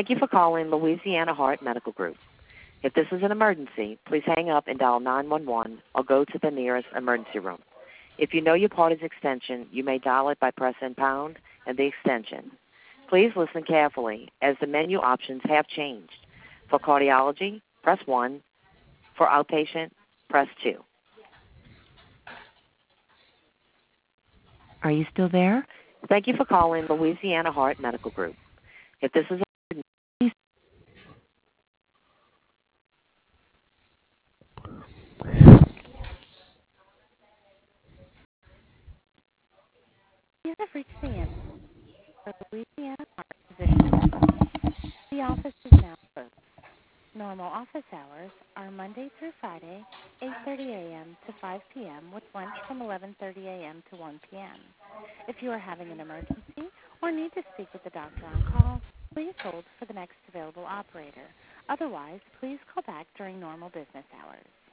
Thank you for calling Louisiana Heart Medical Group. If this is an emergency, please hang up and dial 911 or go to the nearest emergency room. If you know your party's extension, you may dial it by pressing pound and the extension. Please listen carefully as the menu options have changed. For cardiology, press 1. For outpatient, press 2. Are you still there? Thank you for calling Louisiana Heart Medical Group. If this is You have reached the end for Louisiana Heart Physician. The office is now closed. Normal office hours are Monday through Friday, 8:30 a.m. to 5 p.m. with lunch from 11:30 a.m. to 1 p.m. If you are having an emergency or need to speak with the doctor on call, please hold for the next available operator. Otherwise, please call back during normal business hours.